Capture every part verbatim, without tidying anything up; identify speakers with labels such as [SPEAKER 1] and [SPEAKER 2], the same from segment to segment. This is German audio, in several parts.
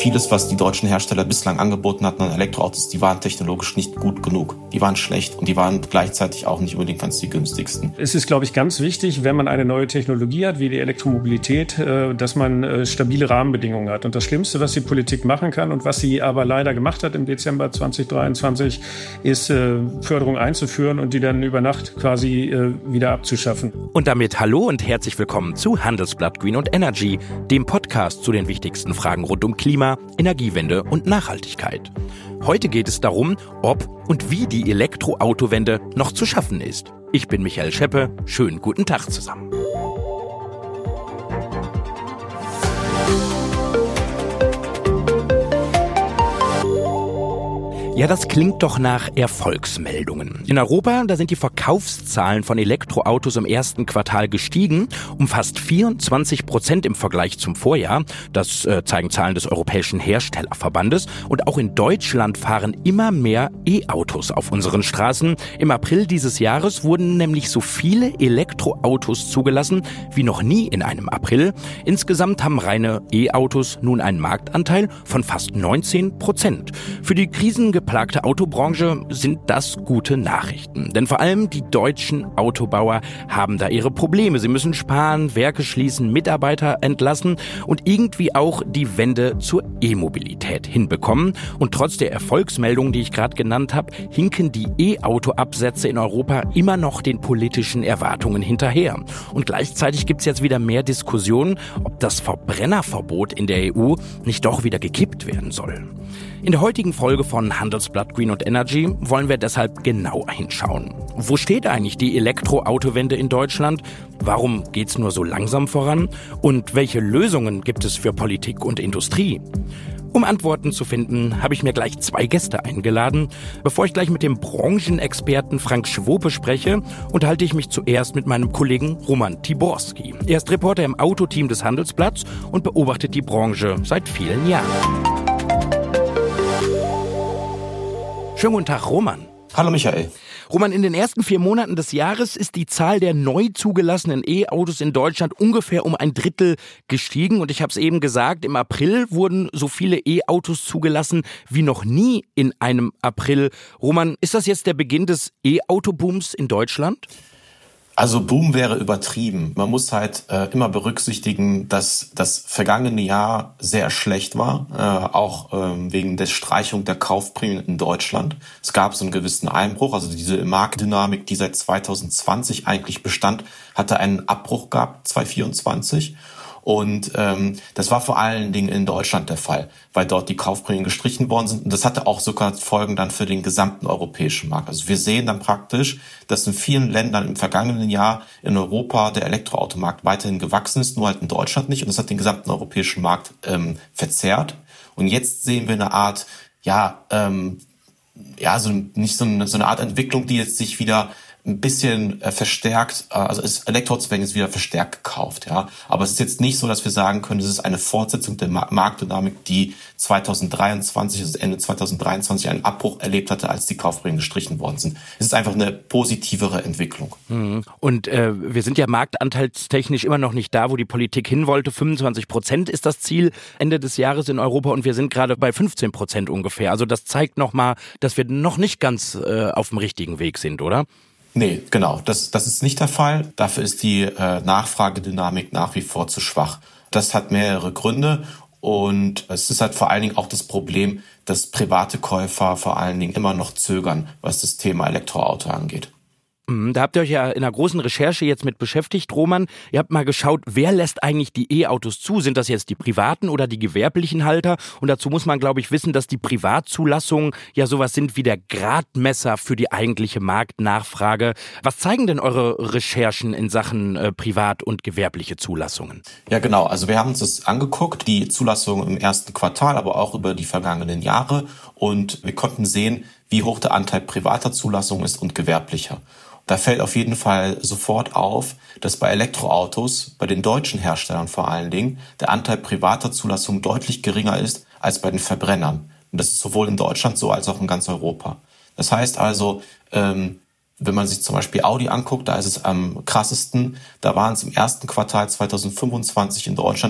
[SPEAKER 1] vieles, was die deutschen Hersteller bislang angeboten hatten an Elektroautos, die waren technologisch nicht gut genug. Die waren schlecht und die waren gleichzeitig auch nicht unbedingt ganz die günstigsten.
[SPEAKER 2] Es ist, glaube ich, ganz wichtig, wenn man eine neue Technologie hat, wie die Elektromobilität, dass man stabile Rahmenbedingungen hat. Und das Schlimmste, was die Politik machen kann und was sie aber leider gemacht hat im Dezember zwanzig dreiundzwanzig, ist Förderung einzuführen und die dann über Nacht quasi wieder abzuschaffen.
[SPEAKER 3] Und damit hallo und herzlich willkommen zu Handelsblatt Green und Energy, dem Podcast zu den wichtigsten Fragen rund um Klima, Energiewende und Nachhaltigkeit. Heute geht es darum, ob und wie die Elektroautowende noch zu schaffen ist. Ich bin Michael Scheppe. Schönen guten Tag zusammen. Ja, das klingt doch nach Erfolgsmeldungen. In Europa, da sind die Verkaufszahlen von Elektroautos im ersten Quartal gestiegen, um fast vierundzwanzig Prozent im Vergleich zum Vorjahr. Das äh, zeigen Zahlen des Europäischen Herstellerverbandes. Und auch in Deutschland fahren immer mehr E-Autos auf unseren Straßen. Im April dieses Jahres wurden nämlich so viele Elektroautos zugelassen wie noch nie in einem April. Insgesamt haben reine E-Autos nun einen Marktanteil von fast neunzehn Prozent. Für die krisengeplagte Autobranche sind das gute Nachrichten. Denn vor allem die deutschen Autobauer haben da ihre Probleme. Sie müssen sparen, Werke schließen, Mitarbeiter entlassen und irgendwie auch die Wende zur E-Mobilität hinbekommen. Und trotz der Erfolgsmeldungen, die ich gerade genannt habe, hinken die E-Auto-Absätze in Europa immer noch den politischen Erwartungen hinterher. Und gleichzeitig gibt es jetzt wieder mehr Diskussionen, ob das Verbrennerverbot in der E U nicht doch wieder gekippt werden soll. In der heutigen Folge von Handelsblatt Green und Energy wollen wir deshalb genauer hinschauen. Wo steht eigentlich die Elektroautowende in Deutschland? Warum geht's nur so langsam voran? Und welche Lösungen gibt es für Politik und Industrie? Um Antworten zu finden, habe ich mir gleich zwei Gäste eingeladen. Bevor ich gleich mit dem Branchenexperten Frank Schwope spreche, unterhalte ich mich zuerst mit meinem Kollegen Roman Tiborski. Er ist Reporter im Autoteam des Handelsblatts und beobachtet die Branche seit vielen Jahren. Schönen guten Tag, Roman.
[SPEAKER 1] Hallo Michael.
[SPEAKER 3] Roman, in den ersten vier Monaten des Jahres ist die Zahl der neu zugelassenen E-Autos in Deutschland ungefähr um ein Drittel gestiegen. Und ich habe es eben gesagt, im April wurden so viele E-Autos zugelassen wie noch nie in einem April. Roman, ist das jetzt der Beginn des E-Auto-Booms in Deutschland?
[SPEAKER 1] Also Boom wäre übertrieben. Man muss halt äh, immer berücksichtigen, dass das vergangene Jahr sehr schlecht war, äh, auch ähm, wegen der Streichung der Kaufprämien in Deutschland. Es gab so einen gewissen Einbruch, also diese Marktdynamik, die seit zwanzig zwanzig eigentlich bestand, hatte einen Abbruch gehabt, zwanzig vierundzwanzig. Und ähm, das war vor allen Dingen in Deutschland der Fall, weil dort die Kaufprämien gestrichen worden sind. Und das hatte auch sogar Folgen dann für den gesamten europäischen Markt. Also wir sehen dann praktisch, dass in vielen Ländern im vergangenen Jahr in Europa der Elektroautomarkt weiterhin gewachsen ist, nur halt in Deutschland nicht. Und das hat den gesamten europäischen Markt ähm, verzerrt. Und jetzt sehen wir eine Art, ja, ähm, ja, so nicht so eine, so eine Art Entwicklung, die jetzt sich wieder ein bisschen äh, verstärkt, äh, also ist Elektroautos werden jetzt wieder verstärkt gekauft, ja. Aber es ist jetzt nicht so, dass wir sagen können, es ist eine Fortsetzung der Ma- Marktdynamik, die zwanzig dreiundzwanzig, also Ende zwanzig dreiundzwanzig einen Abbruch erlebt hatte, als die Kaufprämien gestrichen worden sind. Es ist einfach eine positivere Entwicklung.
[SPEAKER 3] Mhm. Und äh, wir sind ja marktanteilstechnisch immer noch nicht da, wo die Politik hin wollte. fünfundzwanzig Prozent ist das Ziel Ende des Jahres in Europa und wir sind gerade bei fünfzehn Prozent ungefähr. Also das zeigt nochmal, dass wir noch nicht ganz äh, auf dem richtigen Weg sind, oder?
[SPEAKER 1] Nee, genau. Das, das ist nicht der Fall. Dafür ist die äh, Nachfragedynamik nach wie vor zu schwach. Das hat mehrere Gründe und es ist halt vor allen Dingen auch das Problem, dass private Käufer vor allen Dingen immer noch zögern, was das Thema Elektroauto angeht.
[SPEAKER 3] Da habt ihr euch ja in einer großen Recherche jetzt mit beschäftigt, Roman. Ihr habt mal geschaut, wer lässt eigentlich die E-Autos zu? Sind das jetzt die privaten oder die gewerblichen Halter? Und dazu muss man, glaube ich, wissen, dass die Privatzulassungen ja sowas sind wie der Gradmesser für die eigentliche Marktnachfrage. Was zeigen denn eure Recherchen in Sachen äh, privat- und gewerbliche Zulassungen?
[SPEAKER 1] Ja, genau. Also wir haben uns das angeguckt, die Zulassungen im ersten Quartal, aber auch über die vergangenen Jahre. Und wir konnten sehen, wie hoch der Anteil privater Zulassungen ist und gewerblicher. Da fällt auf jeden Fall sofort auf, dass bei Elektroautos, bei den deutschen Herstellern vor allen Dingen, der Anteil privater Zulassungen deutlich geringer ist als bei den Verbrennern. Und das ist sowohl in Deutschland so als auch in ganz Europa. Das heißt also, ähm, wenn man sich zum Beispiel Audi anguckt, da ist es am krassesten. Da waren es im ersten Quartal zwanzig fünfundzwanzig in Deutschland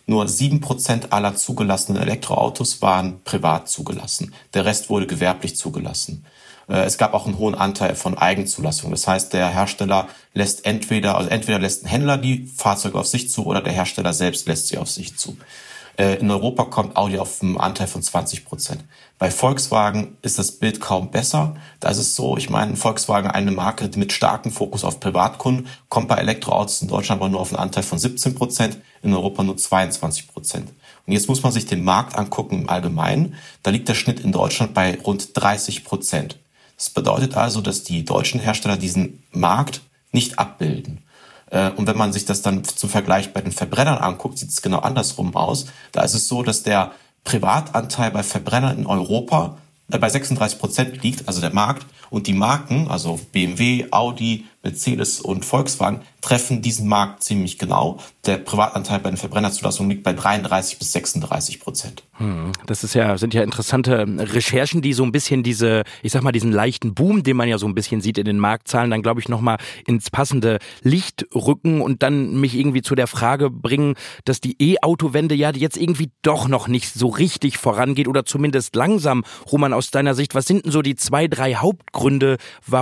[SPEAKER 1] Nur sieben Prozent aller zugelassenen Elektroautos waren privat zugelassen. Der Rest wurde gewerblich zugelassen. Es gab auch einen hohen Anteil von Eigenzulassung. Das heißt, der Hersteller lässt entweder, also entweder lässt ein Händler die Fahrzeuge auf sich zu oder der Hersteller selbst lässt sie auf sich zu. In Europa kommt Audi auf einen Anteil von zwanzig Prozent. Bei Volkswagen ist das Bild kaum besser. Da ist es so, ich meine, Volkswagen, eine Marke mit starkem Fokus auf Privatkunden, kommt bei Elektroautos in Deutschland aber nur auf einen Anteil von siebzehn Prozent, in Europa nur zweiundzwanzig Prozent. Und jetzt muss man sich den Markt angucken im Allgemeinen. Da liegt der Schnitt in Deutschland bei rund dreißig Prozent. Das bedeutet also, dass die deutschen Hersteller diesen Markt nicht abbilden. Und wenn man sich das dann zum Vergleich bei den Verbrennern anguckt, sieht es genau andersrum aus. Da ist es so, dass der Privatanteil bei Verbrennern in Europa bei sechsunddreißig Prozent liegt, also der Markt. Und die Marken, also B M W, Audi, Mercedes und Volkswagen, treffen diesen Markt ziemlich genau. Der Privatanteil bei den Verbrennerzulassungen liegt bei dreiunddreißig bis sechsunddreißig Prozent.
[SPEAKER 3] Hm, das ist ja, sind ja interessante Recherchen, die so ein bisschen diese, ich sag mal, diesen leichten Boom, den man ja so ein bisschen sieht in den Marktzahlen, dann glaube ich nochmal ins passende Licht rücken und dann mich irgendwie zu der Frage bringen, dass die E-Auto-Wende ja jetzt irgendwie doch noch nicht so richtig vorangeht oder zumindest langsam. Roman, aus deiner Sicht, was sind denn so die zwei, drei Hauptgründe,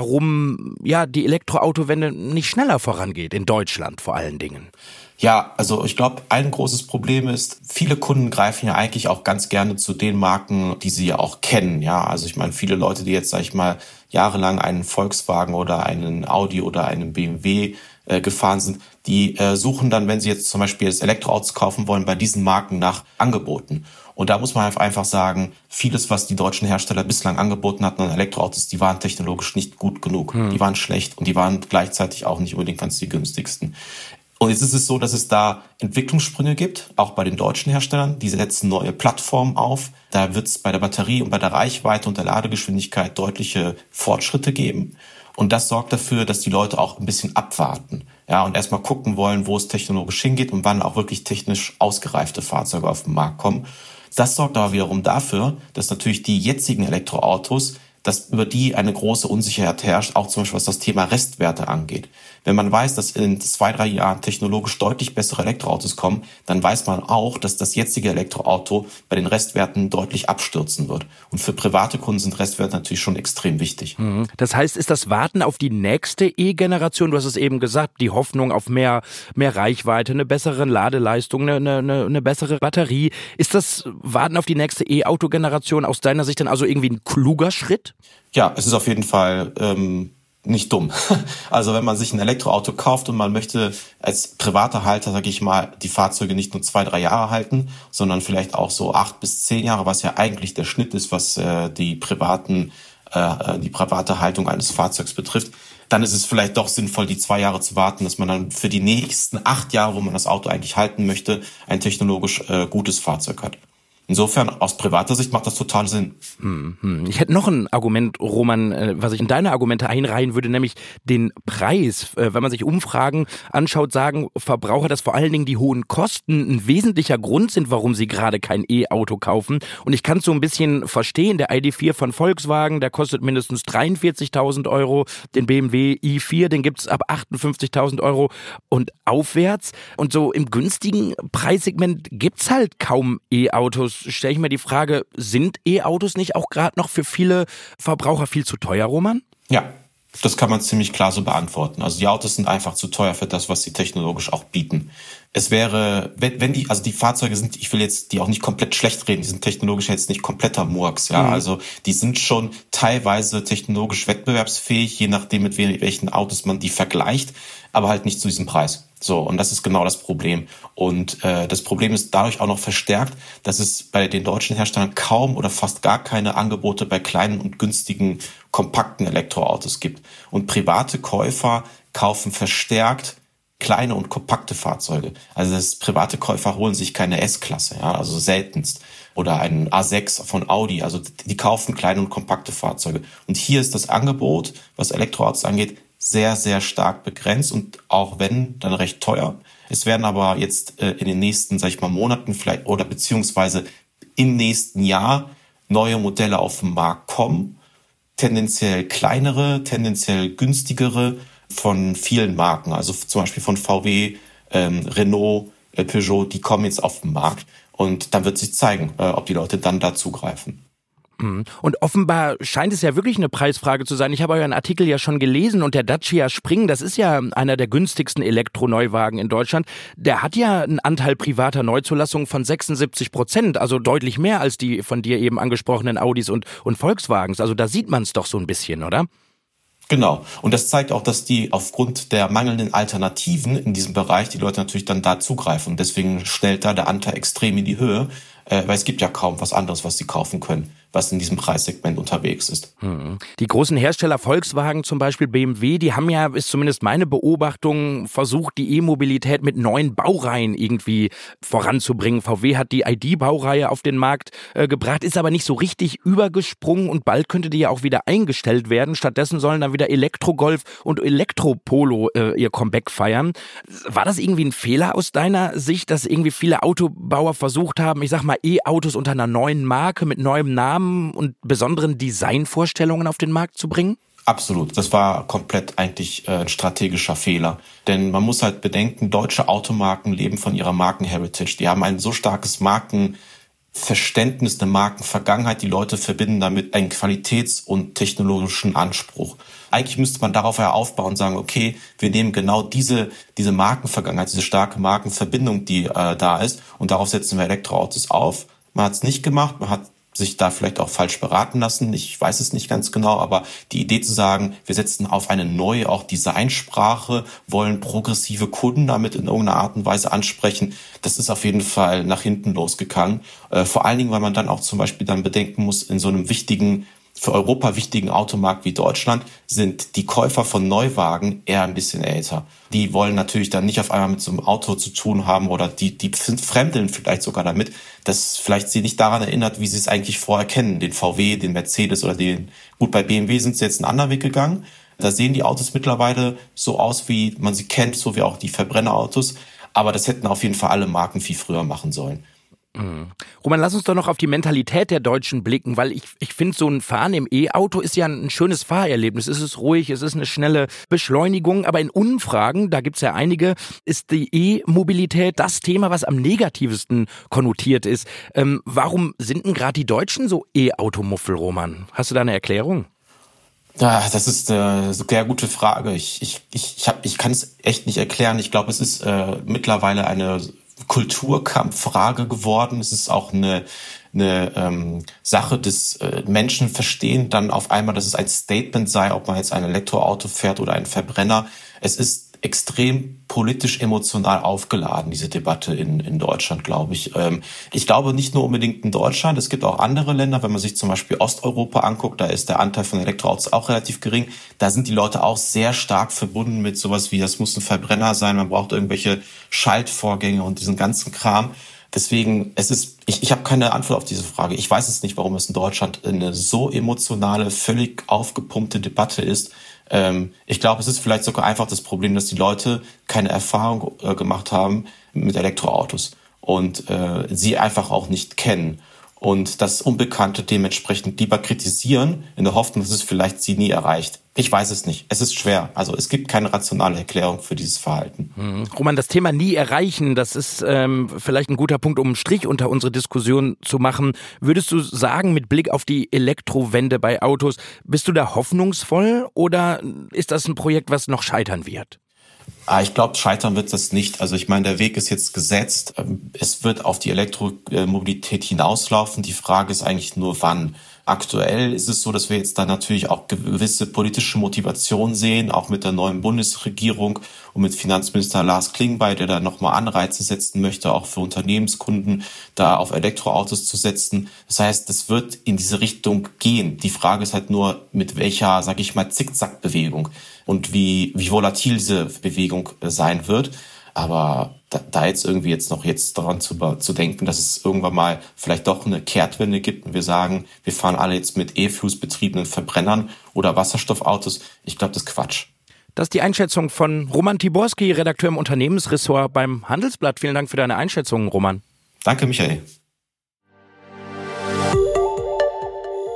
[SPEAKER 3] warum ja die Elektroautowende nicht schneller vorangeht, in Deutschland vor allen Dingen?
[SPEAKER 1] Ja, also ich glaube, ein großes Problem ist, viele Kunden greifen ja eigentlich auch ganz gerne zu den Marken, die sie ja auch kennen. Ja, also ich meine, viele Leute, die jetzt, sag ich mal, jahrelang einen Volkswagen oder einen Audi oder einen B M W äh, gefahren sind, die äh, suchen dann, wenn sie jetzt zum Beispiel das Elektroautos kaufen wollen, bei diesen Marken nach Angeboten. Und da muss man einfach sagen, vieles, was die deutschen Hersteller bislang angeboten hatten an Elektroautos, die waren technologisch nicht gut genug. Hm. Die waren schlecht und die waren gleichzeitig auch nicht unbedingt ganz die günstigsten. Und jetzt ist es so, dass es da Entwicklungssprünge gibt, auch bei den deutschen Herstellern. Die setzen neue Plattformen auf. Da wird es bei der Batterie und bei der Reichweite und der Ladegeschwindigkeit deutliche Fortschritte geben. Und das sorgt dafür, dass die Leute auch ein bisschen abwarten. Ja, und erstmal gucken wollen, wo es technologisch hingeht und wann auch wirklich technisch ausgereifte Fahrzeuge auf den Markt kommen. Das sorgt aber wiederum dafür, dass natürlich die jetzigen Elektroautos, dass über die eine große Unsicherheit herrscht, auch zum Beispiel was das Thema Restwerte angeht. Wenn man weiß, dass in zwei, drei Jahren technologisch deutlich bessere Elektroautos kommen, dann weiß man auch, dass das jetzige Elektroauto bei den Restwerten deutlich abstürzen wird. Und für private Kunden sind Restwerte natürlich schon extrem wichtig.
[SPEAKER 3] Das heißt, ist das Warten auf die nächste E-Generation, du hast es eben gesagt, die Hoffnung auf mehr, mehr Reichweite, eine bessere Ladeleistung, eine, eine, eine bessere Batterie. Ist das Warten auf die nächste E-Auto-Generation aus deiner Sicht dann also irgendwie ein kluger Schritt?
[SPEAKER 1] Ja, es ist auf jeden Fall ähm, nicht dumm. Also wenn man sich ein Elektroauto kauft und man möchte als privater Halter, sage ich mal, die Fahrzeuge nicht nur zwei, drei Jahre halten, sondern vielleicht auch so acht bis zehn Jahre, was ja eigentlich der Schnitt ist, was äh, die privaten äh, die private Haltung eines Fahrzeugs betrifft, dann ist es vielleicht doch sinnvoll, die zwei Jahre zu warten, dass man dann für die nächsten acht Jahre, wo man das Auto eigentlich halten möchte, ein technologisch äh, gutes Fahrzeug hat. Insofern, aus privater Sicht macht das total Sinn.
[SPEAKER 3] Hm, hm. Ich hätte noch ein Argument, Roman, was ich in deine Argumente einreihen würde, nämlich den Preis. Wenn man sich Umfragen anschaut, sagen Verbraucher, dass vor allen Dingen die hohen Kosten ein wesentlicher Grund sind, warum sie gerade kein E-Auto kaufen. Und ich kann es so ein bisschen verstehen. Der I D vier von Volkswagen, der kostet mindestens dreiundvierzigtausend Euro. Den B M W i vier, den gibt's ab achtundfünfzigtausend Euro und aufwärts. Und so im günstigen Preissegment gibt's halt kaum E-Autos. Stelle ich mir die Frage, sind E-Autos nicht auch gerade noch für viele Verbraucher viel zu teuer, Roman?
[SPEAKER 1] Ja, das kann man ziemlich klar so beantworten. Also die Autos sind einfach zu teuer für das, was sie technologisch auch bieten. Es wäre, wenn, wenn die, also die Fahrzeuge sind, ich will jetzt die auch nicht komplett schlecht reden, die sind technologisch jetzt nicht kompletter Murks, ja. Mhm. Also die sind schon teilweise technologisch wettbewerbsfähig, je nachdem mit welchen Autos man die vergleicht, aber halt nicht zu diesem Preis. So, und das ist genau das Problem. Und äh, das Problem ist dadurch auch noch verstärkt, dass es bei den deutschen Herstellern kaum oder fast gar keine Angebote bei kleinen und günstigen, kompakten Elektroautos gibt. Und private Käufer kaufen verstärkt kleine und kompakte Fahrzeuge. Also das private Käufer holen sich keine S-Klasse, ja, also seltenst. Oder einen A sechs von Audi. Also die kaufen kleine und kompakte Fahrzeuge. Und hier ist das Angebot, was Elektroautos angeht, sehr, sehr stark begrenzt und auch wenn, dann recht teuer. Es werden aber jetzt äh, in den nächsten, sag ich mal, Monaten vielleicht oder beziehungsweise im nächsten Jahr neue Modelle auf den Markt kommen. Tendenziell kleinere, tendenziell günstigere von vielen Marken. Also zum Beispiel von V W, ähm, Renault, äh, Peugeot, die kommen jetzt auf den Markt und dann wird sich zeigen, äh, ob die Leute dann da zugreifen.
[SPEAKER 3] Und offenbar scheint es ja wirklich eine Preisfrage zu sein. Ich habe euren Artikel ja schon gelesen und der Dacia Spring, das ist ja einer der günstigsten Elektroneuwagen in Deutschland, der hat ja einen Anteil privater Neuzulassungen von sechsundsiebzig Prozent, also deutlich mehr als die von dir eben angesprochenen Audis und, und Volkswagens. Also da sieht man es doch so ein bisschen, oder?
[SPEAKER 1] Genau. Und das zeigt auch, dass die aufgrund der mangelnden Alternativen in diesem Bereich die Leute natürlich dann da zugreifen. Und deswegen schnellt da der Anteil extrem in die Höhe, äh, weil es gibt ja kaum was anderes, was sie kaufen können, was in diesem Preissegment unterwegs ist.
[SPEAKER 3] Hm. Die großen Hersteller Volkswagen zum Beispiel, B M W, die haben ja, ist zumindest meine Beobachtung, versucht, die E-Mobilität mit neuen Baureihen irgendwie voranzubringen. V W hat die I D-Baureihe auf den Markt äh, gebracht, ist aber nicht so richtig übergesprungen und bald könnte die ja auch wieder eingestellt werden. Stattdessen sollen dann wieder Elektrogolf und Elektropolo äh, ihr Comeback feiern. War das irgendwie ein Fehler aus deiner Sicht, dass irgendwie viele Autobauer versucht haben, ich sag mal, E-Autos unter einer neuen Marke mit neuem Namen und besonderen Designvorstellungen auf den Markt zu bringen?
[SPEAKER 1] Absolut. Das war komplett eigentlich äh, ein strategischer Fehler. Denn man muss halt bedenken, deutsche Automarken leben von ihrer Markenheritage. Die haben ein so starkes Markenverständnis, eine Markenvergangenheit. Die Leute verbinden damit einen Qualitäts- und technologischen Anspruch. Eigentlich müsste man darauf ja aufbauen und sagen, okay, wir nehmen genau diese diese Markenvergangenheit, diese starke Markenverbindung, die äh, da ist, und darauf setzen wir Elektroautos auf. Man hat es nicht gemacht, man hat sich da vielleicht auch falsch beraten lassen. Ich weiß es nicht ganz genau, aber die Idee zu sagen, wir setzen auf eine neue, auch Designsprache, wollen progressive Kunden damit in irgendeiner Art und Weise ansprechen, das ist auf jeden Fall nach hinten losgegangen. Äh, vor allen Dingen, weil man dann auch zum Beispiel dann bedenken muss, in so einem wichtigen, für Europa wichtigen Automarkt wie Deutschland sind die Käufer von Neuwagen eher ein bisschen älter. Die wollen natürlich dann nicht auf einmal mit so einem Auto zu tun haben oder die, die fremdeln vielleicht sogar damit, dass vielleicht sie nicht daran erinnert, wie sie es eigentlich vorher kennen, den V W, den Mercedes oder den, gut, bei B M W sind sie jetzt einen anderen Weg gegangen. Da sehen die Autos mittlerweile so aus, wie man sie kennt, so wie auch die Verbrennerautos. Aber das hätten auf jeden Fall alle Marken viel früher machen sollen.
[SPEAKER 3] Mhm. Roman, lass uns doch noch auf die Mentalität der Deutschen blicken, weil ich, ich finde, so ein Fahren im E-Auto ist ja ein schönes Fahrerlebnis. Es ist ruhig, es ist eine schnelle Beschleunigung, aber in Umfragen, da gibt's ja einige, ist die E-Mobilität das Thema, was am negativsten konnotiert ist. Ähm, warum sind denn gerade die Deutschen so E-Automuffel, Roman? Hast du da eine Erklärung?
[SPEAKER 1] Ja, das ist eine sehr gute Frage. Ich, ich, ich, ich, hab, ich kann es echt nicht erklären. Ich glaube, es ist äh, mittlerweile eine Kulturkampffrage geworden. Es ist auch eine, eine ähm, Sache des äh, Menschen verstehen dann auf einmal, dass es ein Statement sei, ob man jetzt ein Elektroauto fährt oder einen Verbrenner. Es ist extrem politisch emotional aufgeladen, diese Debatte in, in Deutschland, glaube ich. Ähm, ich glaube nicht nur unbedingt in Deutschland, es gibt auch andere Länder, wenn man sich zum Beispiel Osteuropa anguckt, da ist der Anteil von Elektroautos auch relativ gering. Da sind die Leute auch sehr stark verbunden mit sowas wie, das muss ein Verbrenner sein, man braucht irgendwelche Schaltvorgänge und diesen ganzen Kram. Deswegen, es ist, ich, ich habe keine Antwort auf diese Frage. Ich weiß es nicht, warum es in Deutschland eine so emotionale, völlig aufgepumpte Debatte ist. Ähm, ich glaube, es ist vielleicht sogar einfach das Problem, dass die Leute keine Erfahrung äh, gemacht haben mit Elektroautos und äh, sie einfach auch nicht kennen. Und das Unbekannte dementsprechend lieber kritisieren, in der Hoffnung, dass es vielleicht sie nie erreicht. Ich weiß es nicht. Es ist schwer. Also es gibt keine rationale Erklärung für dieses Verhalten.
[SPEAKER 3] Hm. Roman, das Thema nie erreichen, das ist ähm, vielleicht ein guter Punkt, um einen Strich unter unsere Diskussion zu machen. Würdest du sagen, mit Blick auf die Elektrowende bei Autos, bist du da hoffnungsvoll oder ist das ein Projekt, was noch scheitern wird?
[SPEAKER 1] Ah, ich glaube, scheitern wird das nicht. Also ich meine, der Weg ist jetzt gesetzt. Es wird auf die Elektromobilität hinauslaufen. Die Frage ist eigentlich nur, wann. Aktuell ist es so, dass wir jetzt da natürlich auch gewisse politische Motivation sehen, auch mit der neuen Bundesregierung und mit Finanzminister Lars Klingbeil, der da nochmal Anreize setzen möchte, auch für Unternehmenskunden da auf Elektroautos zu setzen. Das heißt, das wird in diese Richtung gehen. Die Frage ist halt nur, mit welcher, sag ich mal, Zickzack-Bewegung und wie, wie volatil diese Bewegung sein wird. Aber da, da jetzt irgendwie jetzt noch jetzt daran zu, zu denken, dass es irgendwann mal vielleicht doch eine Kehrtwende gibt und wir sagen, wir fahren alle jetzt mit E-Fuels betriebenen Verbrennern oder Wasserstoffautos, ich glaube, das ist Quatsch.
[SPEAKER 3] Das ist die Einschätzung von Roman Tiborski, Redakteur im Unternehmensressort beim Handelsblatt. Vielen Dank für deine Einschätzung, Roman.
[SPEAKER 1] Danke, Michael.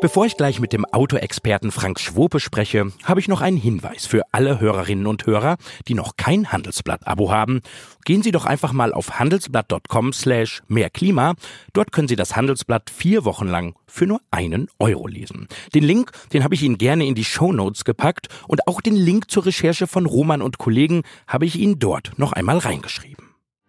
[SPEAKER 3] Bevor ich gleich mit dem Autoexperten Frank Schwope spreche, habe ich noch einen Hinweis für alle Hörerinnen und Hörer, die noch kein Handelsblatt-Abo haben. Gehen Sie doch einfach mal auf handelsblatt punkt com slash mehr Klima. Dort können Sie das Handelsblatt vier Wochen lang für nur einen Euro lesen. Den Link, den habe ich Ihnen gerne in die Shownotes gepackt und auch den Link zur Recherche von Roman und Kollegen habe ich Ihnen dort noch einmal reingeschrieben.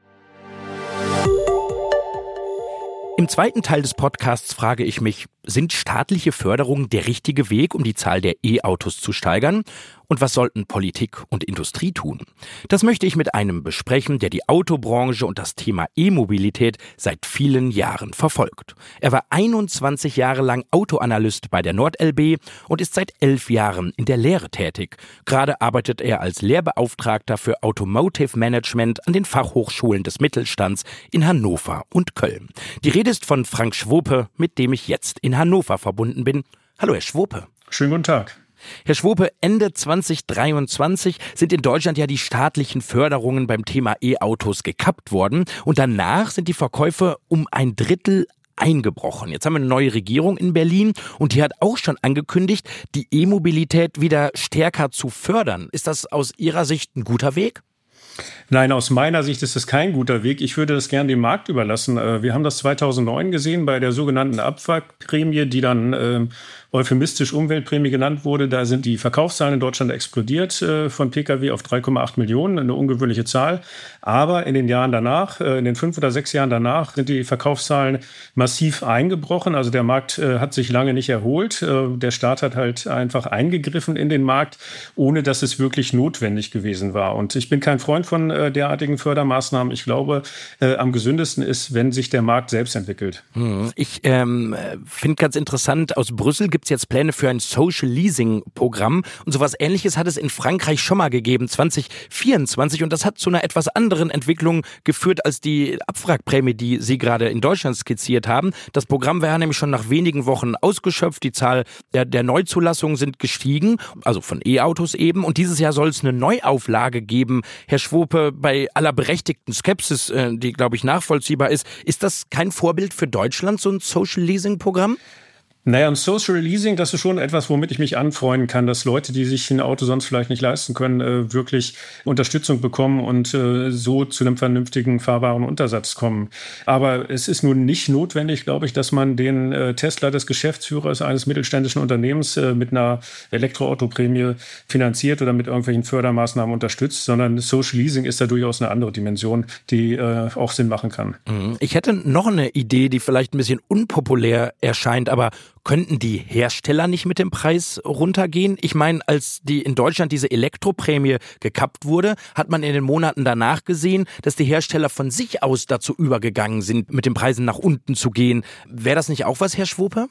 [SPEAKER 3] Im zweiten Teil des Podcasts frage ich mich, sind staatliche Förderungen der richtige Weg, um die Zahl der E-Autos zu steigern? Und was sollten Politik und Industrie tun? Das möchte ich mit einem besprechen, der die Autobranche und das Thema E-Mobilität seit vielen Jahren verfolgt. Er war einundzwanzig Jahre lang Autoanalyst bei der NordLB und ist seit elf Jahren in der Lehre tätig. Gerade arbeitet er als Lehrbeauftragter für Automotive Management an den Fachhochschulen des Mittelstands in Hannover und Köln. Die Rede ist von Frank Schwope, mit dem ich jetzt in Hannover verbunden bin. Hallo, Herr Schwope.
[SPEAKER 2] Schönen guten Tag.
[SPEAKER 3] Herr Schwope, Ende zwanzig dreiundzwanzig sind in Deutschland ja die staatlichen Förderungen beim Thema E-Autos gekappt worden und danach sind die Verkäufe um ein Drittel eingebrochen. Jetzt haben wir eine neue Regierung in Berlin und die hat auch schon angekündigt, die E-Mobilität wieder stärker zu fördern. Ist das aus Ihrer Sicht ein guter Weg?
[SPEAKER 2] Nein, aus meiner Sicht ist das kein guter Weg. Ich würde das gerne dem Markt überlassen. Wir haben das zweitausendneun gesehen bei der sogenannten Abwrackprämie, die dann äh, euphemistisch Umweltprämie genannt wurde. Da sind die Verkaufszahlen in Deutschland explodiert äh, von Pkw auf drei Komma acht Millionen, eine ungewöhnliche Zahl. Aber in den Jahren danach, äh, in den fünf oder sechs Jahren danach, sind die Verkaufszahlen massiv eingebrochen. Also der Markt äh, hat sich lange nicht erholt. Äh, der Staat hat halt einfach eingegriffen in den Markt, ohne dass es wirklich notwendig gewesen war. Und ich bin kein Freund von äh, derartigen Fördermaßnahmen. Ich glaube, äh, am gesündesten ist, wenn sich der Markt selbst entwickelt.
[SPEAKER 3] Ich ähm, finde ganz interessant, aus Brüssel gibt es jetzt Pläne für ein Social Leasing Programm und sowas Ähnliches hat es in Frankreich schon mal gegeben, zwanzig vierundzwanzig, und das hat zu einer etwas anderen Entwicklung geführt als die Abwrackprämie, die Sie gerade in Deutschland skizziert haben. Das Programm wäre nämlich schon nach wenigen Wochen ausgeschöpft, die Zahl der, der Neuzulassungen sind gestiegen, also von E-Autos eben, und dieses Jahr soll es eine Neuauflage geben. Herr Schwope, bei aller berechtigten Skepsis, die, glaube ich, nachvollziehbar ist, ist das kein Vorbild für Deutschland, so ein Social Leasing Programm?
[SPEAKER 2] Naja, ein Social Leasing, das ist schon etwas, womit ich mich anfreunden kann, dass Leute, die sich ein Auto sonst vielleicht nicht leisten können, äh, wirklich Unterstützung bekommen und äh, so zu einem vernünftigen, fahrbaren Untersatz kommen. Aber es ist nun nicht notwendig, glaube ich, dass man den äh, Tesla des Geschäftsführers eines mittelständischen Unternehmens äh, mit einer Elektroautoprämie finanziert oder mit irgendwelchen Fördermaßnahmen unterstützt, sondern Social Leasing ist da durchaus eine andere Dimension, die äh, auch Sinn machen kann.
[SPEAKER 3] Ich hätte noch eine Idee, die vielleicht ein bisschen unpopulär erscheint, aber könnten die Hersteller nicht mit dem Preis runtergehen? Ich meine, als die in Deutschland diese Elektroprämie gekappt wurde, hat man in den Monaten danach gesehen, dass die Hersteller von sich aus dazu übergegangen sind, mit den Preisen nach unten zu gehen. Wäre das nicht auch was, Herr Schwope?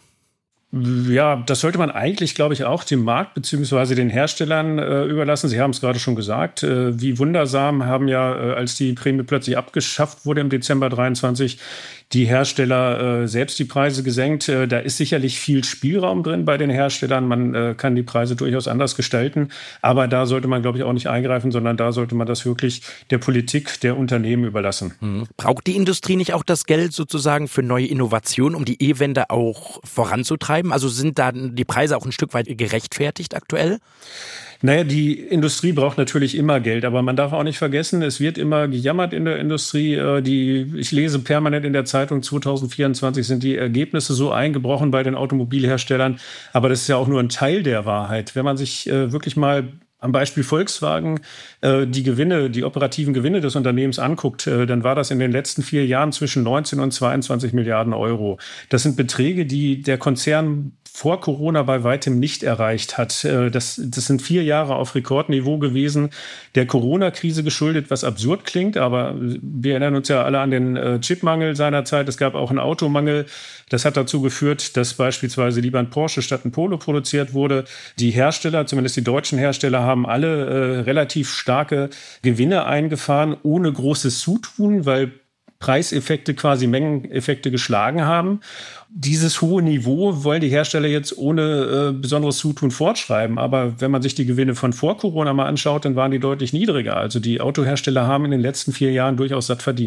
[SPEAKER 2] Ja, das sollte man eigentlich, glaube ich, auch dem Markt bzw. den Herstellern äh, überlassen. Sie haben es gerade schon gesagt, äh, wie wundersam haben ja, äh, als die Prämie plötzlich abgeschafft wurde im Dezember dreiundzwanzig, die Hersteller äh, selbst die Preise gesenkt. Äh, da ist sicherlich viel Spielraum drin bei den Herstellern. Man äh, kann die Preise durchaus anders gestalten. Aber da sollte man, glaube ich, auch nicht eingreifen, sondern da sollte man das wirklich der Politik, der Unternehmen überlassen.
[SPEAKER 3] Mhm. Braucht die Industrie nicht auch das Geld sozusagen für neue Innovationen, um die E-Wende auch voranzutreiben? Also sind da die Preise auch ein Stück weit gerechtfertigt aktuell?
[SPEAKER 2] Naja, die Industrie braucht natürlich immer Geld, aber man darf auch nicht vergessen, es wird immer gejammert in der Industrie. Die, ich lese permanent in der Zeitung, zwanzig vierundzwanzig sind die Ergebnisse so eingebrochen bei den Automobilherstellern, aber das ist ja auch nur ein Teil der Wahrheit. Wenn man sich wirklich mal am Beispiel Volkswagen äh, die Gewinne, die operativen Gewinne des Unternehmens anguckt, äh, dann war das in den letzten vier Jahren zwischen neunzehn und zweiundzwanzig Milliarden Euro. Das sind Beträge, die der Konzern vor Corona bei weitem nicht erreicht hat. Äh, das, das sind vier Jahre auf Rekordniveau gewesen, der Corona-Krise geschuldet, was absurd klingt, aber wir erinnern uns ja alle an den äh, Chipmangel seinerzeit. Es gab auch einen Automangel. Das hat dazu geführt, dass beispielsweise lieber ein Porsche statt ein Polo produziert wurde. Die Hersteller, zumindest die deutschen Hersteller, haben alle äh, relativ starke Gewinne eingefahren, ohne großes Zutun, weil Preiseffekte quasi Mengeneffekte geschlagen haben. Dieses hohe Niveau wollen die Hersteller jetzt ohne äh, besonderes Zutun fortschreiben. Aber wenn man sich die Gewinne von vor Corona mal anschaut, dann waren die deutlich niedriger. Also die Autohersteller haben in den letzten vier Jahren durchaus satt verdient.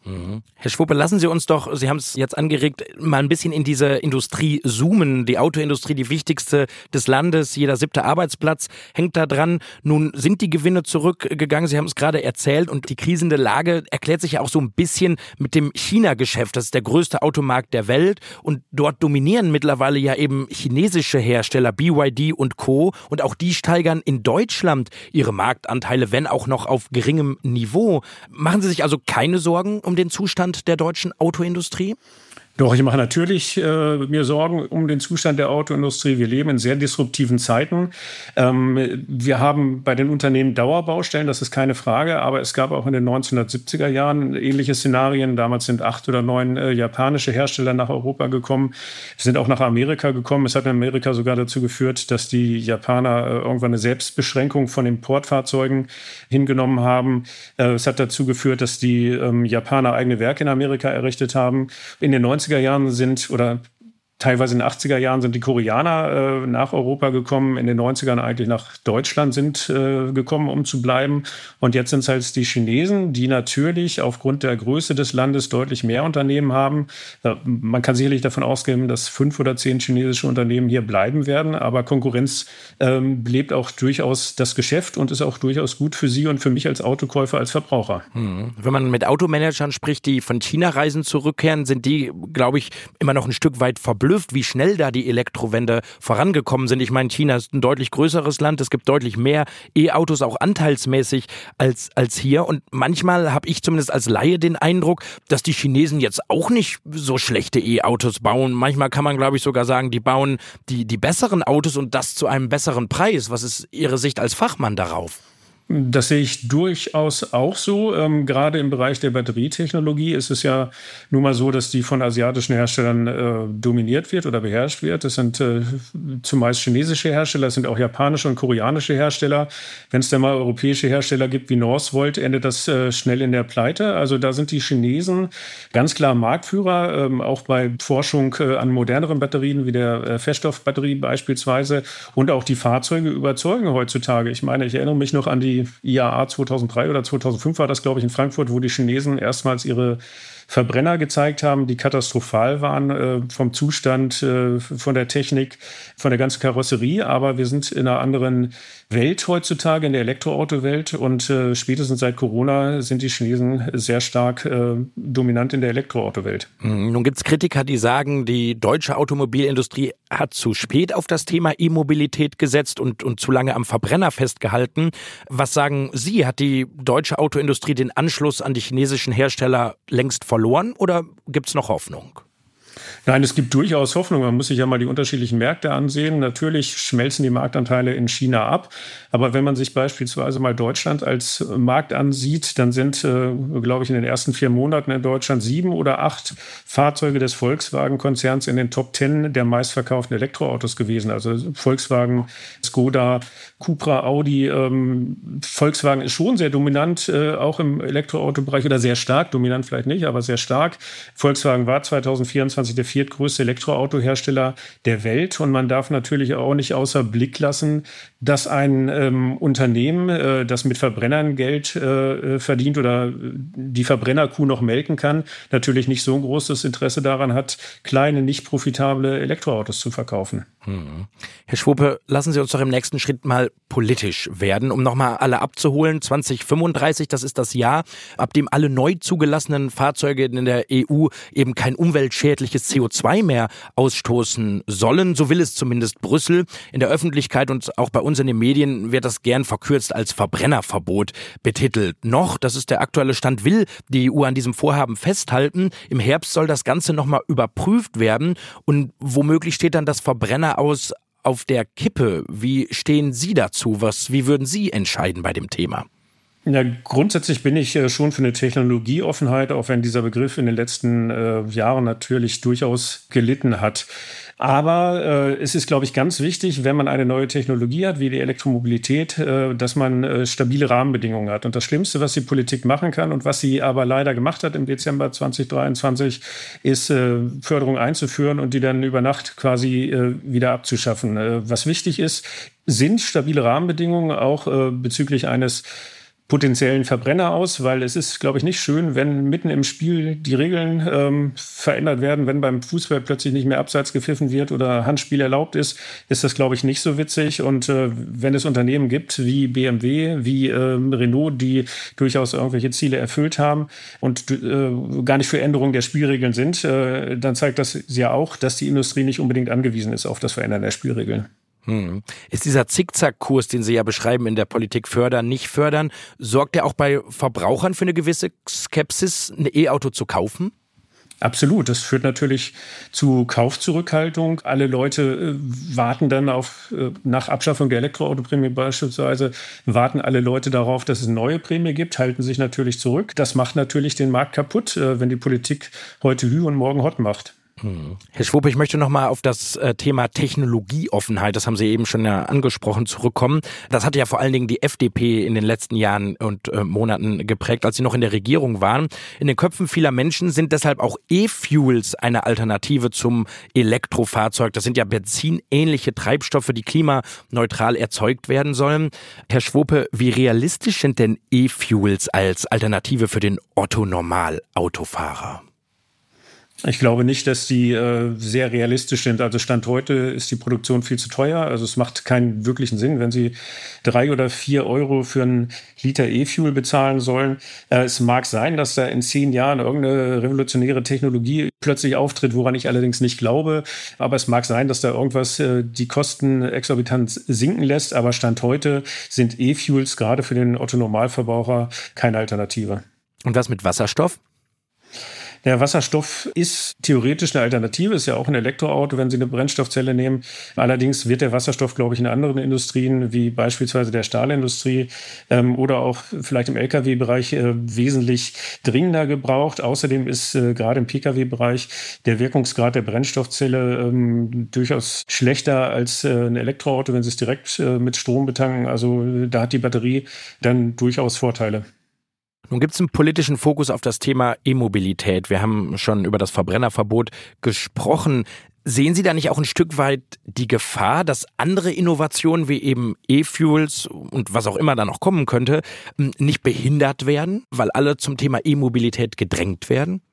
[SPEAKER 3] Mhm. Herr Schwuppe, lassen Sie uns doch, Sie haben es jetzt angeregt, mal ein bisschen in diese Industrie zoomen. Die Autoindustrie, die wichtigste des Landes, jeder siebte Arbeitsplatz hängt da dran. Nun sind die Gewinne zurückgegangen, Sie haben es gerade erzählt, und die krisende Lage erklärt sich ja auch so ein bisschen mit dem China-Geschäft. Das ist der größte Automarkt der Welt und dort dominieren mittlerweile ja eben chinesische Hersteller, B Y D und Co. Und auch die steigern in Deutschland ihre Marktanteile, wenn auch noch auf geringem Niveau. Machen Sie sich also keine Sorgen um den Zustand der deutschen Autoindustrie?
[SPEAKER 2] Doch, ich mache natürlich äh, mir Sorgen um den Zustand der Autoindustrie. Wir leben in sehr disruptiven Zeiten. Ähm, wir haben bei den Unternehmen Dauerbaustellen, das ist keine Frage, aber es gab auch in den neunzehnhundertsiebziger Jahren ähnliche Szenarien. Damals sind acht oder neun äh, japanische Hersteller nach Europa gekommen, sind auch nach Amerika gekommen. Es hat in Amerika sogar dazu geführt, dass die Japaner äh, irgendwann eine Selbstbeschränkung von Importfahrzeugen hingenommen haben. Äh, es hat dazu geführt, dass die ähm, Japaner eigene Werke in Amerika errichtet haben. In den neunziger Jahren sind, oder teilweise in den achtziger Jahren sind die Koreaner äh, nach Europa gekommen, in den neunzigern eigentlich nach Deutschland sind äh, gekommen, um zu bleiben. Und jetzt sind es halt die Chinesen, die natürlich aufgrund der Größe des Landes deutlich mehr Unternehmen haben. Äh, man kann sicherlich davon ausgehen, dass fünf oder zehn chinesische Unternehmen hier bleiben werden. Aber Konkurrenz ähm, belebt auch durchaus das Geschäft und ist auch durchaus gut für Sie und für mich als Autokäufer, als Verbraucher.
[SPEAKER 3] Hm. Wenn man mit Automanagern spricht, die von China-Reisen zurückkehren, sind die, glaube ich, immer noch ein Stück weit verblüfft, wie schnell da die Elektrowende vorangekommen sind. Ich meine, China ist ein deutlich größeres Land. Es gibt deutlich mehr E-Autos, auch anteilsmäßig, als, als hier. Und manchmal habe ich zumindest als Laie den Eindruck, dass die Chinesen jetzt auch nicht so schlechte E-Autos bauen. Manchmal kann man, glaube ich, sogar sagen, die bauen die, die besseren Autos und das zu einem besseren Preis. Was ist Ihre Sicht als Fachmann darauf?
[SPEAKER 2] Das sehe ich durchaus auch so. Ähm, gerade im Bereich der Batterietechnologie ist es ja nun mal so, dass die von asiatischen Herstellern äh, dominiert wird oder beherrscht wird. Das sind äh, zumeist chinesische Hersteller, es sind auch japanische und koreanische Hersteller. Wenn es dann mal europäische Hersteller gibt wie Northvolt, endet das äh, schnell in der Pleite. Also da sind die Chinesen ganz klar Marktführer, ähm, auch bei Forschung äh, an moderneren Batterien wie der äh, Feststoffbatterie beispielsweise. Und auch die Fahrzeuge überzeugen heutzutage. Ich meine, ich erinnere mich noch an die I A A zweitausenddrei oder zweitausendfünf war das, glaube ich, in Frankfurt, wo die Chinesen erstmals ihre Verbrenner gezeigt haben, die katastrophal waren äh, vom Zustand, äh, von der Technik, von der ganzen Karosserie. Aber wir sind in einer anderen Welt heutzutage, in der Elektroautowelt. Und äh, spätestens seit Corona sind die Chinesen sehr stark äh, dominant in der Elektroautowelt.
[SPEAKER 3] Nun gibt es Kritiker, die sagen, die deutsche Automobilindustrie hat zu spät auf das Thema E-Mobilität gesetzt und, und zu lange am Verbrenner festgehalten. Was sagen Sie? Hat die deutsche Autoindustrie den Anschluss an die chinesischen Hersteller längst verloren oder gibt es noch Hoffnung?
[SPEAKER 2] Nein, es gibt durchaus Hoffnung. Man muss sich ja mal die unterschiedlichen Märkte ansehen. Natürlich schmelzen die Marktanteile in China ab. Aber wenn man sich beispielsweise mal Deutschland als Markt ansieht, dann sind, äh, glaube ich, in den ersten vier Monaten in Deutschland sieben oder acht Fahrzeuge des Volkswagen-Konzerns in den Top Ten der meistverkauften Elektroautos gewesen. Also Volkswagen, Skoda, Cupra, Audi. Ähm, Volkswagen ist schon sehr dominant, äh, auch im Elektroautobereich, oder sehr stark, dominant vielleicht nicht, aber sehr stark. Volkswagen war zweitausendvierundzwanzig der viertgrößte Elektroautohersteller der Welt. Und man darf natürlich auch nicht außer Blick lassen, dass ein ähm, Unternehmen, äh, das mit Verbrennern Geld äh, verdient oder die Verbrennerkuh noch melken kann, natürlich nicht so ein großes Interesse daran hat, kleine, nicht profitable Elektroautos zu verkaufen.
[SPEAKER 3] Hm. Herr Schwuppe, lassen Sie uns doch im nächsten Schritt mal politisch werden, um nochmal alle abzuholen. zwanzig fünfunddreißig, das ist das Jahr, ab dem alle neu zugelassenen Fahrzeuge in der E U eben kein umweltschädliches C O zwei mehr ausstoßen sollen. So will es zumindest Brüssel. In der Öffentlichkeit und auch bei uns in den Medien wird das gern verkürzt als Verbrennerverbot betitelt. Noch, das ist der aktuelle Stand, will die E U an diesem Vorhaben festhalten. Im Herbst soll das Ganze nochmal überprüft werden und womöglich steht dann das Verbrenner aus auf der Kippe. Wie stehen Sie dazu? Was, wie würden Sie entscheiden bei dem Thema?
[SPEAKER 2] Ja, grundsätzlich bin ich äh, schon für eine Technologieoffenheit, auch wenn dieser Begriff in den letzten äh, Jahren natürlich durchaus gelitten hat. Aber äh, es ist, glaube ich, ganz wichtig, wenn man eine neue Technologie hat, wie die Elektromobilität, äh, dass man äh, stabile Rahmenbedingungen hat. Und das Schlimmste, was die Politik machen kann und was sie aber leider gemacht hat im Dezember zweitausenddreiundzwanzig, ist äh, Förderung einzuführen und die dann über Nacht quasi äh, wieder abzuschaffen. Äh, was wichtig ist, sind stabile Rahmenbedingungen auch äh, bezüglich eines potenziellen Verbrenner aus, weil es ist, glaube ich, nicht schön, wenn mitten im Spiel die Regeln ähm, verändert werden, wenn beim Fußball plötzlich nicht mehr Abseits gepfiffen wird oder Handspiel erlaubt ist, ist das, glaube ich, nicht so witzig. Und äh, wenn es Unternehmen gibt wie B M W, wie äh, Renault, die durchaus irgendwelche Ziele erfüllt haben und äh, gar nicht für Änderungen der Spielregeln sind, äh, dann zeigt das ja auch, dass die Industrie nicht unbedingt angewiesen ist auf das Verändern der Spielregeln.
[SPEAKER 3] Hm. Ist dieser Zickzackkurs, den Sie ja beschreiben, in der Politik fördern, nicht fördern, sorgt der auch bei Verbrauchern für eine gewisse Skepsis, ein E-Auto zu kaufen?
[SPEAKER 2] Absolut. Das führt natürlich zu Kaufzurückhaltung. Alle Leute äh, warten dann auf, äh, nach Abschaffung der Elektroautoprämie beispielsweise, warten alle Leute darauf, dass es eine neue Prämie gibt, halten sich natürlich zurück. Das macht natürlich den Markt kaputt, äh, wenn die Politik heute Hü und morgen Hott macht.
[SPEAKER 3] Hm. Herr Schwope, ich möchte noch mal auf das äh, Thema Technologieoffenheit, das haben Sie eben schon ja angesprochen, zurückkommen. Das hatte ja vor allen Dingen die F D P in den letzten Jahren und äh, Monaten geprägt, als sie noch in der Regierung waren. In den Köpfen vieler Menschen sind deshalb auch E-Fuels eine Alternative zum Elektrofahrzeug. Das sind ja benzinähnliche Treibstoffe, die klimaneutral erzeugt werden sollen. Herr Schwope, wie realistisch sind denn E-Fuels als Alternative für den Otto-Normal-Autofahrer?
[SPEAKER 2] Ich glaube nicht, dass die äh, sehr realistisch sind. Also Stand heute ist die Produktion viel zu teuer. Also es macht keinen wirklichen Sinn, wenn Sie drei oder vier Euro für einen Liter E-Fuel bezahlen sollen. Äh, es mag sein, dass da in zehn Jahren irgendeine revolutionäre Technologie plötzlich auftritt, woran ich allerdings nicht glaube. Aber es mag sein, dass da irgendwas äh, die Kosten exorbitant sinken lässt. Aber Stand heute sind E-Fuels gerade für den Otto-Normalverbraucher keine Alternative.
[SPEAKER 3] Und was mit Wasserstoff?
[SPEAKER 2] Der Wasserstoff ist theoretisch eine Alternative, ist ja auch ein Elektroauto, wenn Sie eine Brennstoffzelle nehmen. Allerdings wird der Wasserstoff, glaube ich, in anderen Industrien, wie beispielsweise der Stahlindustrie ähm, oder auch vielleicht im L K W-Bereich äh, wesentlich dringender gebraucht. Außerdem ist äh, gerade im P K W-Bereich der Wirkungsgrad der Brennstoffzelle ähm, durchaus schlechter als äh, ein Elektroauto, wenn Sie es direkt äh, mit Strom betanken. Also da hat die Batterie dann durchaus Vorteile.
[SPEAKER 3] Nun gibt es einen politischen Fokus auf das Thema E-Mobilität. Wir haben schon über das Verbrennerverbot gesprochen. Sehen Sie da nicht auch ein Stück weit die Gefahr, dass andere Innovationen wie eben E-Fuels und was auch immer da noch kommen könnte, nicht behindert werden, weil alle zum Thema E-Mobilität gedrängt werden?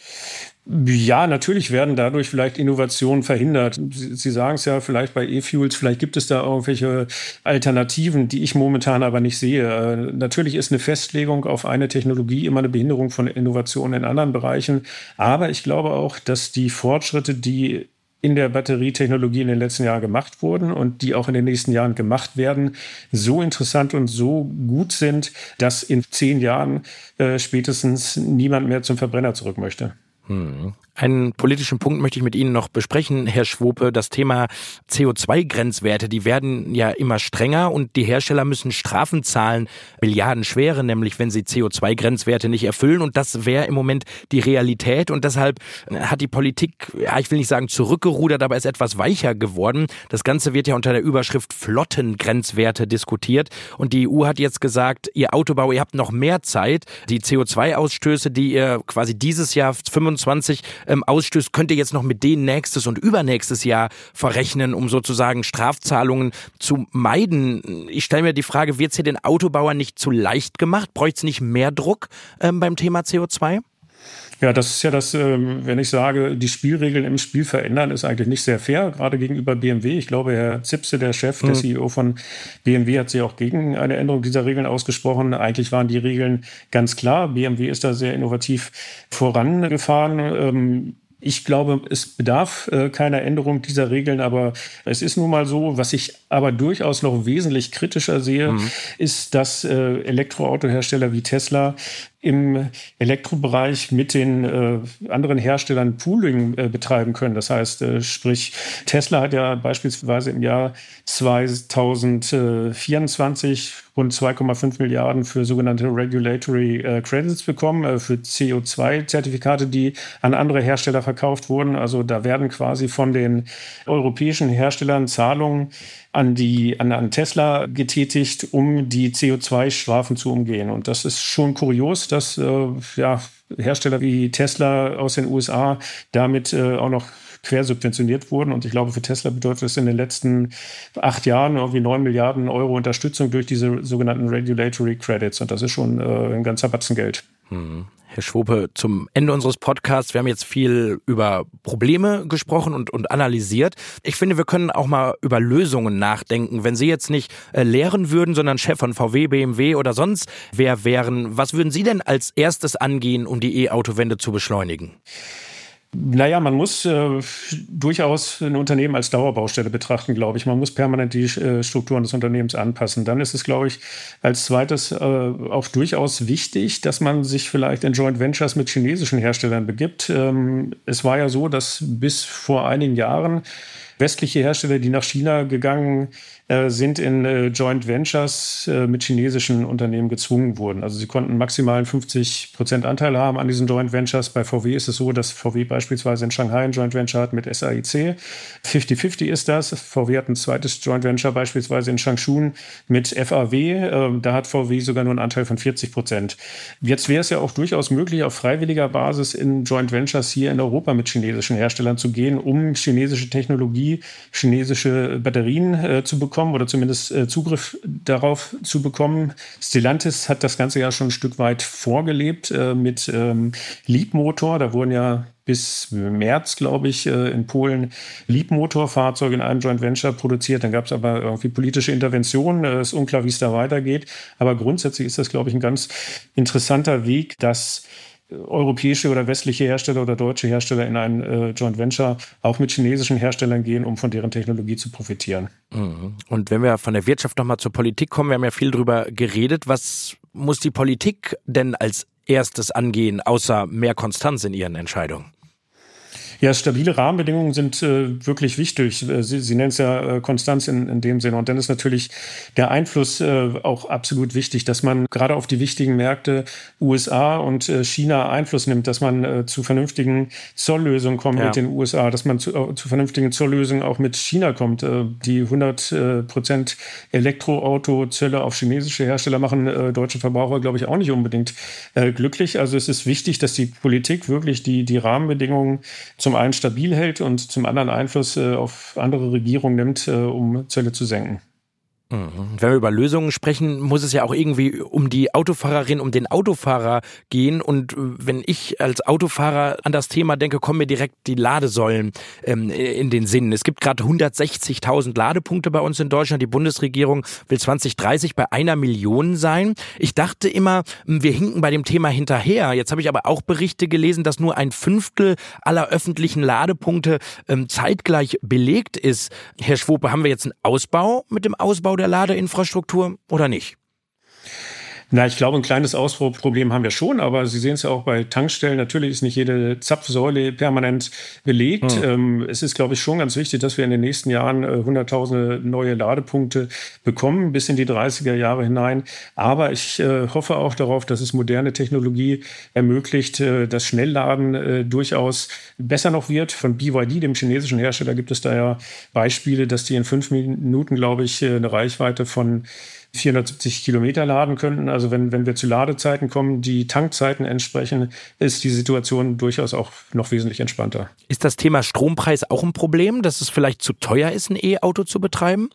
[SPEAKER 2] Ja, natürlich werden dadurch vielleicht Innovationen verhindert. Sie, Sie sagen es ja vielleicht bei E-Fuels, vielleicht gibt es da irgendwelche Alternativen, die ich momentan aber nicht sehe. Äh, natürlich ist eine Festlegung auf eine Technologie immer eine Behinderung von Innovationen in anderen Bereichen. Aber ich glaube auch, dass die Fortschritte, die in der Batterietechnologie in den letzten Jahren gemacht wurden und die auch in den nächsten Jahren gemacht werden, so interessant und so gut sind, dass in zehn Jahren äh, spätestens niemand mehr zum Verbrenner zurück möchte.
[SPEAKER 3] Hm. Einen politischen Punkt möchte ich mit Ihnen noch besprechen, Herr Schwope. Das Thema C O zwei Grenzwerte, die werden ja immer strenger und die Hersteller müssen Strafen zahlen, milliardenschwere, nämlich wenn sie C O zwei Grenzwerte nicht erfüllen. Und das wäre im Moment die Realität. Und deshalb hat die Politik, ja, ich will nicht sagen zurückgerudert, aber ist etwas weicher geworden. Das Ganze wird ja unter der Überschrift Flottengrenzwerte diskutiert. Und die E U hat jetzt gesagt, ihr Autobauer, ihr habt noch mehr Zeit. Die C O zwei Ausstöße, die ihr quasi dieses Jahr fünfundzwanzig ähm, ausstößt, könnt ihr jetzt noch mit denen nächstes und übernächstes Jahr verrechnen, um sozusagen Strafzahlungen zu meiden. Ich stelle mir die Frage, wird es hier den Autobauern nicht zu leicht gemacht? Bräuchte es nicht mehr Druck ähm, beim Thema C O zwei?
[SPEAKER 2] Ja, das ist ja das, ähm, wenn ich sage, die Spielregeln im Spiel verändern, ist eigentlich nicht sehr fair, gerade gegenüber B M W. Ich glaube, Herr Zipse, der Chef, der mhm. C E O von B M W, hat sich auch gegen eine Änderung dieser Regeln ausgesprochen. Eigentlich waren die Regeln ganz klar. B M W ist da sehr innovativ vorangefahren. Ähm, Ich glaube, es bedarf äh, keiner Änderung dieser Regeln, aber es ist nun mal so. Was ich aber durchaus noch wesentlich kritischer sehe, mhm. ist, dass äh, Elektroautohersteller wie Tesla im Elektrobereich mit den äh, anderen Herstellern Pooling äh, betreiben können. Das heißt, äh, sprich, Tesla hat ja beispielsweise im Jahr zweitausendvierundzwanzig rund zwei Komma fünf Milliarden für sogenannte Regulatory äh, Credits bekommen, äh, für C O zwei Zertifikate, die an andere Hersteller verkauft wurden. Also da werden quasi von den europäischen Herstellern Zahlungen an die an, an Tesla getätigt, um die C O zwei Strafen zu umgehen. Und das ist schon kurios, dass äh, ja, Hersteller wie Tesla aus den U S A damit äh, auch noch quersubventioniert wurden. Und ich glaube, für Tesla bedeutet das in den letzten acht Jahren irgendwie neun Milliarden Euro Unterstützung durch diese sogenannten Regulatory Credits. Und das ist schon äh, ein ganzer Batzen Geld.
[SPEAKER 3] Hm. Herr Schwope, zum Ende unseres Podcasts, wir haben jetzt viel über Probleme gesprochen und, und analysiert. Ich finde, wir können auch mal über Lösungen nachdenken. Wenn Sie jetzt nicht äh, lehren würden, sondern Chef von V W, B M W oder sonst wer wären, was würden Sie denn als erstes angehen, um die E-Auto-Wende zu beschleunigen?
[SPEAKER 2] Naja, man muss äh, durchaus ein Unternehmen als Dauerbaustelle betrachten, glaube ich. Man muss permanent die äh, Strukturen des Unternehmens anpassen. Dann ist es, glaube ich, als zweites äh, auch durchaus wichtig, dass man sich vielleicht in Joint Ventures mit chinesischen Herstellern begibt. Ähm, es war ja so, dass bis vor einigen Jahren westliche Hersteller, die nach China gegangen äh, sind, in äh, Joint Ventures äh, mit chinesischen Unternehmen gezwungen wurden. Also sie konnten maximal fünfzig Prozent Anteil haben an diesen Joint Ventures. Bei V W ist es so, dass V W beispielsweise in Shanghai ein Joint Venture hat mit S A I C. fünfzig fünfzig ist das. V W hat ein zweites Joint Venture beispielsweise in Changchun mit F A W. Äh, da hat V W sogar nur einen Anteil von vierzig Prozent. Jetzt wäre es ja auch durchaus möglich, auf freiwilliger Basis in Joint Ventures hier in Europa mit chinesischen Herstellern zu gehen, um chinesische Technologie, chinesische Batterien äh, zu bekommen oder zumindest äh, Zugriff darauf zu bekommen. Stellantis hat das Ganze ja schon ein Stück weit vorgelebt äh, mit ähm, Leapmotor. Da wurden ja bis März, glaube ich, äh, in Polen Leapmotorfahrzeuge in einem Joint Venture produziert. Dann gab es aber irgendwie politische Interventionen. Es äh, ist unklar, wie es da weitergeht. Aber grundsätzlich ist das, glaube ich, ein ganz interessanter Weg, dass europäische oder westliche Hersteller oder deutsche Hersteller in ein äh, Joint Venture auch mit chinesischen Herstellern gehen, um von deren Technologie zu profitieren.
[SPEAKER 3] Und wenn wir von der Wirtschaft nochmal zur Politik kommen, wir haben ja viel drüber geredet. Was muss die Politik denn als erstes angehen, außer mehr Konstanz in ihren Entscheidungen?
[SPEAKER 2] Ja, stabile Rahmenbedingungen sind äh, wirklich wichtig. Sie, Sie nennen es ja äh, Konstanz in, in dem Sinne. Und dann ist natürlich der Einfluss äh, auch absolut wichtig, dass man gerade auf die wichtigen Märkte U S A und äh, China Einfluss nimmt, dass man äh, zu vernünftigen Zolllösungen kommt ja. mit den U S A, dass man zu, äh, zu vernünftigen Zolllösungen auch mit China kommt. Äh, die hundert Prozent Elektroauto-Zölle auf chinesische Hersteller machen äh, deutsche Verbraucher, glaube ich, auch nicht unbedingt äh, glücklich. Also es ist wichtig, dass die Politik wirklich die, die Rahmenbedingungen zum einen stabil hält und zum anderen Einfluss äh, auf andere Regierungen nimmt, äh, um Zölle zu senken.
[SPEAKER 3] Wenn wir über Lösungen sprechen, muss es ja auch irgendwie um die Autofahrerin, um den Autofahrer gehen. Und wenn ich als Autofahrer an das Thema denke, kommen mir direkt die Ladesäulen ähm, in den Sinn. Es gibt gerade hundertsechzigtausend Ladepunkte bei uns in Deutschland. Die Bundesregierung will zwanzig dreißig bei einer Million sein. Ich dachte immer, wir hinken bei dem Thema hinterher. Jetzt habe ich aber auch Berichte gelesen, dass nur ein Fünftel aller öffentlichen Ladepunkte ähm, zeitgleich belegt ist. Herr Schwope, haben wir jetzt einen Ausbau mit dem Ausbau der Ladeinfrastruktur oder nicht?
[SPEAKER 2] Na, ich glaube, ein kleines Ausbauproblem haben wir schon, aber Sie sehen es ja auch bei Tankstellen. Natürlich ist nicht jede Zapfsäule permanent belegt. Hm. Ähm, es ist, glaube ich, schon ganz wichtig, dass wir in den nächsten Jahren äh, hunderttausende neue Ladepunkte bekommen, bis in die dreißiger Jahre hinein. Aber ich äh, hoffe auch darauf, dass es moderne Technologie ermöglicht, äh, dass Schnellladen äh, durchaus besser noch wird. Von B Y D, dem chinesischen Hersteller, gibt es da ja Beispiele, dass die in fünf Minuten, glaube ich, äh, eine Reichweite von vierhundertsiebzig Kilometer laden könnten. Also wenn, wenn wir zu Ladezeiten kommen, die Tankzeiten entsprechen, ist die Situation durchaus auch noch wesentlich entspannter.
[SPEAKER 3] Ist das Thema Strompreis auch ein Problem, dass es vielleicht zu teuer ist, ein E-Auto zu betreiben?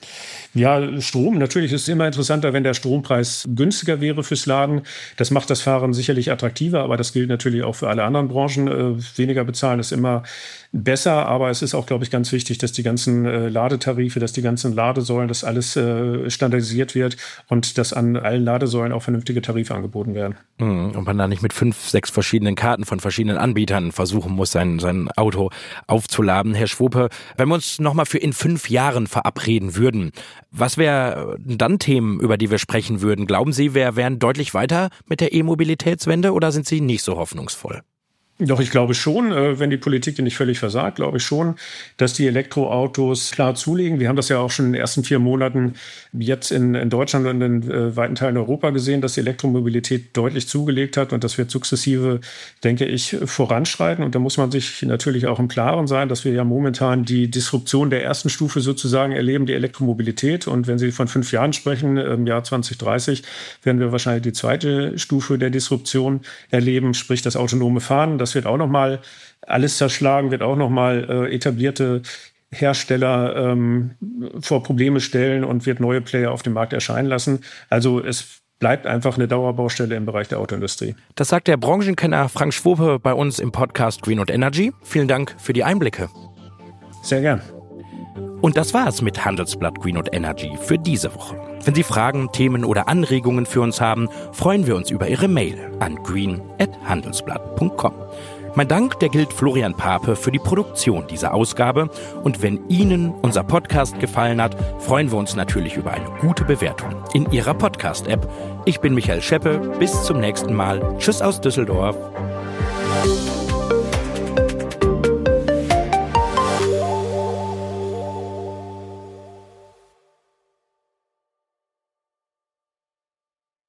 [SPEAKER 2] Ja, Strom, natürlich ist es immer interessanter, wenn der Strompreis günstiger wäre fürs Laden. Das macht das Fahren sicherlich attraktiver, aber das gilt natürlich auch für alle anderen Branchen. Äh, weniger bezahlen ist immer besser, aber es ist auch, glaube ich, ganz wichtig, dass die ganzen äh, Ladetarife, dass die ganzen Ladesäulen, dass alles äh, standardisiert wird und dass an allen Ladesäulen auch vernünftige Tarife angeboten werden.
[SPEAKER 3] Mhm. Und man da nicht mit fünf, sechs verschiedenen Karten von verschiedenen Anbietern versuchen muss, sein, sein Auto aufzuladen. Herr Schwope, wenn wir uns nochmal für in fünf Jahren verabreden würden, was wären dann Themen, über die wir sprechen würden? Glauben Sie, wir wären deutlich weiter mit der E-Mobilitätswende oder sind Sie nicht so hoffnungsvoll?
[SPEAKER 2] Doch, ich glaube schon, wenn die Politik nicht völlig versagt, glaube ich schon, dass die Elektroautos klar zulegen. Wir haben das ja auch schon in den ersten vier Monaten jetzt in, in Deutschland und in äh, weiten Teilen Europa gesehen, dass die Elektromobilität deutlich zugelegt hat und das wird sukzessive, denke ich, voranschreiten. Und da muss man sich natürlich auch im Klaren sein, dass wir ja momentan die Disruption der ersten Stufe sozusagen erleben, die Elektromobilität. Und wenn Sie von fünf Jahren sprechen, im Jahr zwanzig dreißig, werden wir wahrscheinlich die zweite Stufe der Disruption erleben, sprich das autonome Fahren. Das das wird auch nochmal alles zerschlagen, wird auch nochmal äh, etablierte Hersteller ähm, vor Probleme stellen und wird neue Player auf dem Markt erscheinen lassen. Also es bleibt einfach eine Dauerbaustelle im Bereich der Autoindustrie.
[SPEAKER 3] Das sagt der Branchenkenner Frank Schwope bei uns im Podcast Green und Energy. Vielen Dank für die Einblicke.
[SPEAKER 2] Sehr gern.
[SPEAKER 3] Und das war's mit Handelsblatt Green und Energy für diese Woche. Wenn Sie Fragen, Themen oder Anregungen für uns haben, freuen wir uns über Ihre Mail an green at handelsblatt punkt com. Mein Dank, der gilt Florian Pape für die Produktion dieser Ausgabe. Und wenn Ihnen unser Podcast gefallen hat, freuen wir uns natürlich über eine gute Bewertung in Ihrer Podcast-App. Ich bin Michael Scheppe. Bis zum nächsten Mal. Tschüss aus Düsseldorf.